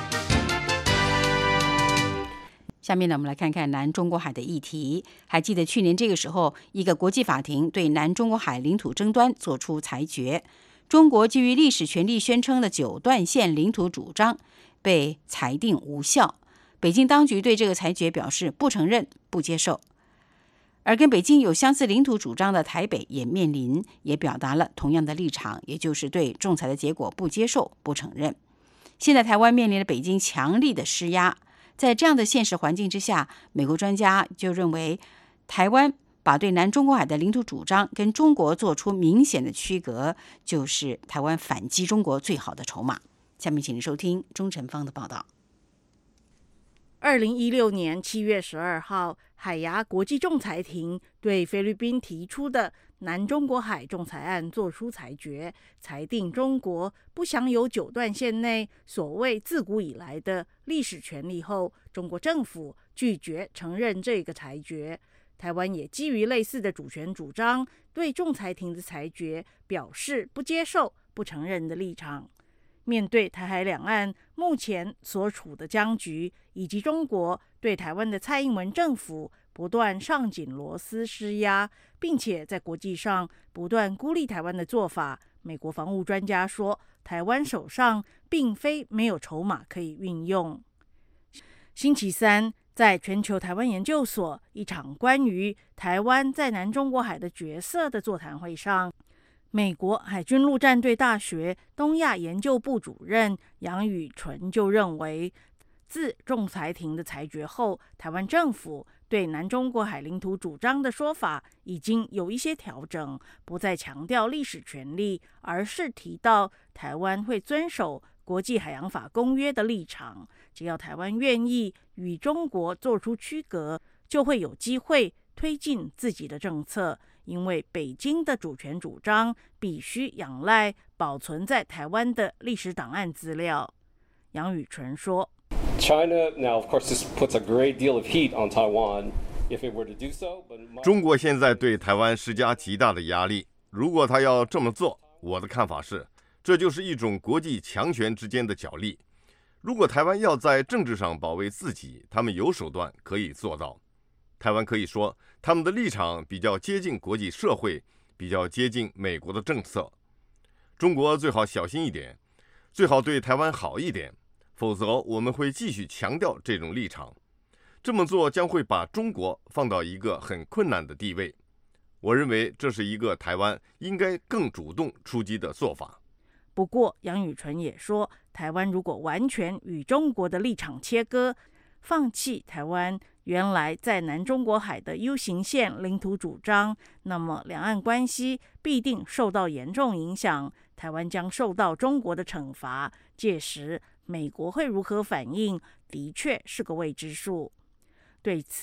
下面呢，我们来看看南中国海的议题。还记得去年这个时候，一个国际法庭对南中国海领土争端作出裁决，中国基于历史权利宣称的九段线领土主张被裁定无效。北京当局对这个裁决表示不承认、不接受。而跟北京有相似领土主张的台北也面临，也表达了同样的立场，也就是对仲裁的结果不接受、不承认。现在台湾面临了北京强力的施压。在这样的现实环境之下，美国专家就认为，台湾把对南中国海的领土主张跟中国做出明显的区隔，就是台湾反击中国最好的筹码。下面请您收听钟晨芳的报道。 二零一六年七月十二号，海牙国际仲裁庭对菲律宾提出的南中国海仲裁案作出裁决，裁定中国不享有九段线内所谓自古以来的历史权利后，中国政府拒绝承认这个裁决。台湾也基于类似的主权主张，对仲裁庭的裁决表示不接受、不承认的立场。面对台海两岸目前所处的僵局，以及中国对台湾的蔡英文政府不断上紧螺丝施压，并且在国际上不断孤立台湾的做法，美国防务专家说，台湾手上并非没有筹码可以运用。星期三，在全球台湾研究所一场关于台湾在南中国海的角色的座谈会上，美国海军陆战队大学东亚研究部主任杨宇纯就认为，自仲裁庭的裁决后，台湾政府对南中国海领土主张的说法已经有一些调整，不再强调历史权利，而是提到台湾会遵守国际海洋法公约的立场。只要台湾愿意与中国做出区隔，就会有机会推进自己的政策。因为北京的主权主张必须仰赖保存在台湾的历史档案资料。杨宇纯说 China now, of course, this puts a great deal of heat on Taiwan if it were to do so. But 中国现在对台湾施加极大的压力，如果他要这么做，我的看法是，这就是一种国际强权之间的角力。如果台湾要在政治上保卫自己，他们有手段可以做到。台湾可以说，他们的立场比较接近国际社会，比较接近美国的政策。中国最好小心一点，最好对台湾好一点，否则我们会继续强调这种立场。这么做将会把中国放到一个很困难的地位。我认为这是一个台湾应该更主动出击的做法。 不过，杨宇纯也说，台湾如果完全与中国的立场切割，放弃台湾原来在南中国海的 U 型线领土主张，那么两岸关系必定受到严重影响，台湾将受到中国的惩罚，届时美国会如何反应，的确是个未知数。对此，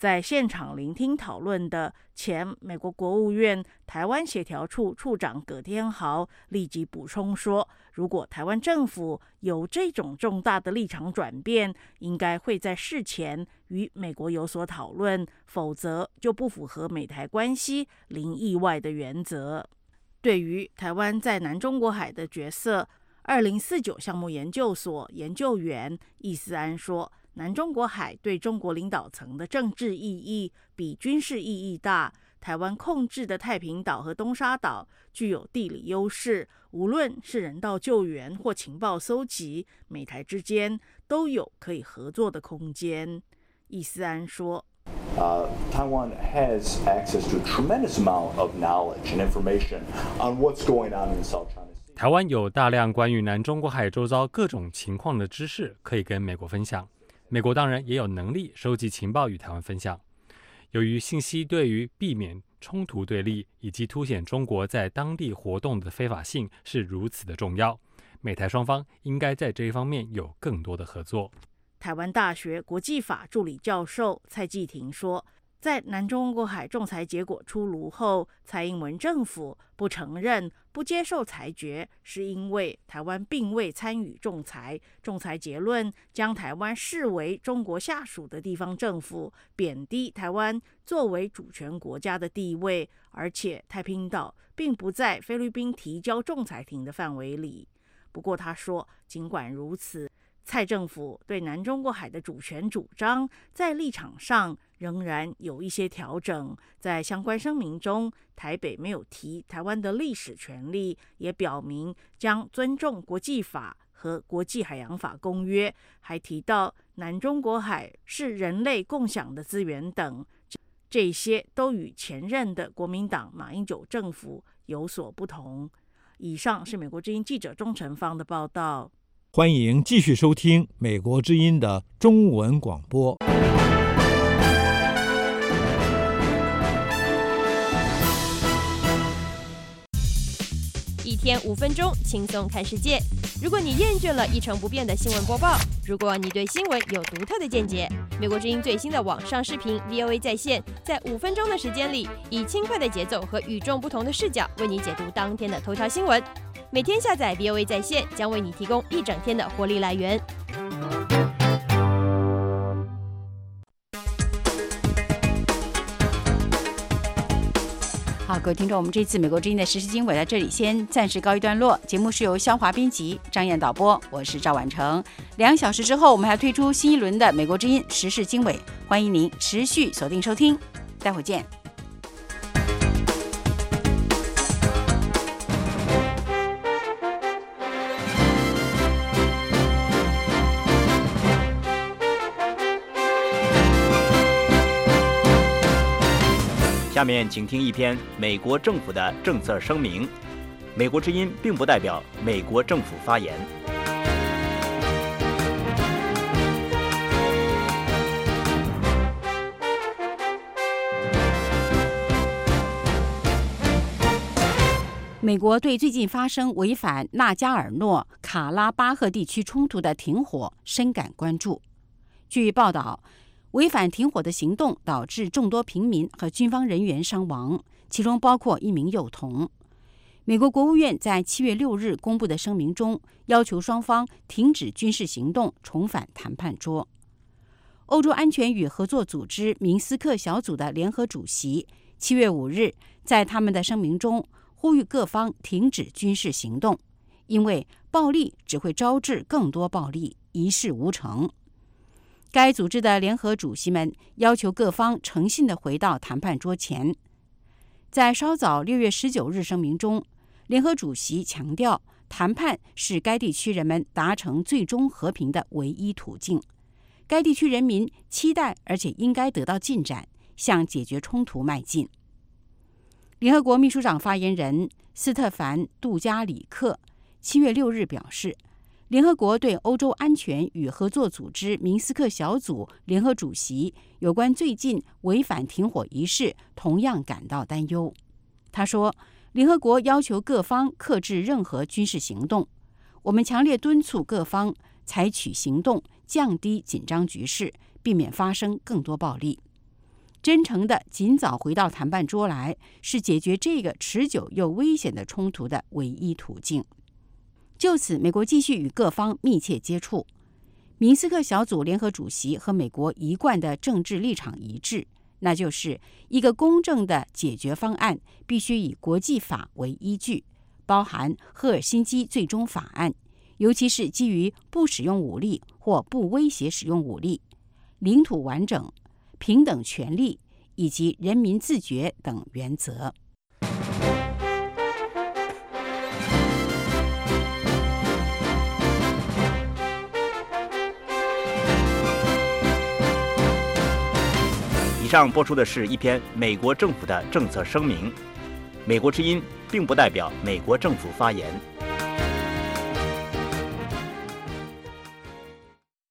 在现场聆听讨论的前美国国务院台湾协调处处长葛天豪立即补充说，如果台湾政府有这种重大的立场转变，应该会在事前与美国有所讨论，否则就不符合美台关系零意外的原则。对于台湾在南中国海的角色，二零四九项目研究所研究员易思安说，南中国海对中国领导层的政治意义比军事意义大。台湾控制的太平岛和东沙岛具有地理优势，无论是人道救援或情报搜集，美台之间都有可以合作的空间。易思安说 Uh, Taiwan has access to a tremendous amount of knowledge and information on what's going on in South China Sea. 台湾有大量关于南中国海周遭各种情况的知识可以跟美国分享，美国当然也有能力收集情报与台湾分享。由于信息对于避免冲突对立以及凸显中国在当地活动的非法性是如此的重要，美台双方应该在这一方面有更多的合作。 台湾大学国际法助理教授蔡继廷说，在南中国海仲裁结果出炉后，蔡英文政府不承认、不接受裁决，是因为台湾并未参与仲裁，仲裁结论将台湾视为中国下属的地方政府，贬低台湾作为主权国家的地位，而且太平岛并不在菲律宾提交仲裁庭的范围里。不过他说，尽管如此，蔡政府对南中国海的主权主张在立场上仍然有一些调整。在相关声明中，台北没有提台湾的历史权利，也表明将尊重国际法和国际海洋法公约，还提到南中国海是人类共享的资源等，这些都与前任的国民党马英九政府有所不同。以上是美国之音记者钟成芳的报道。 欢迎继续收听美国之音的中文广播。 一天五分钟，轻松看世界。如果你厌倦了一成不变的新闻播报，如果你对新闻有独特的见解，美国之音最新的网上视频 V O A 在线，在五分钟的时间里，以轻快的节奏和与众不同的视角，为你解读当天的头条新闻。每天下载 V O A 在线，将为你提供一整天的活力来源。 好，各位听众，我们这次美国之音的时事经纬在这里先暂时告一段落。节目是由肖华编辑，张燕导播，我是赵婉成。两小时之后，我们还要推出新一轮的美国之音时事经纬，欢迎您持续锁定收听。待会见。 下面请听一篇美国政府的政策声明。美国之音并不代表美国政府发言。 美国对最近发生违反纳加尔诺卡拉巴赫地区冲突的停火深感关注。据报道，违反停火的行动导致众多平民和军方人员伤亡，其中包括一名幼童。美国国务院在七月六日公布的声明中，要求双方停止军事行动，重返谈判桌。欧洲安全与合作组织明斯克小组的联合主席七月五日在他们的声明中呼吁各方停止军事行动，因为暴力只会招致更多暴力，一事无成。该组织的联合主席们要求各方诚信地回到谈判桌前。在稍早六月十九日声明中，联合主席强调，谈判是该地区人们达成最终和平的唯一途径。该地区人民期待而且应该得到进展，向解决冲突迈进。联合国秘书长发言人斯特凡·杜加里克七月六日表示，联合国对欧洲安全与合作组织明斯克小组联合主席有关最近违反停火一事同样感到担忧。他说，联合国要求各方克制任何军事行动，我们强烈敦促各方采取行动，降低紧张局势，避免发生更多暴力。 真诚地尽早回到谈判桌来，是解决这个持久又危险的冲突的唯一途径。就此，美国继续与各方密切接触。明斯克小组联合主席和美国一贯的政治立场一致，那就是一个公正的解决方案必须以国际法为依据，包含赫尔辛基最终法案，尤其是基于不使用武力或不威胁使用武力、领土完整、平等权利以及人民自觉等原则。 以上播出的是一篇美国政府的政策声明。美国之音并不代表美国政府发言。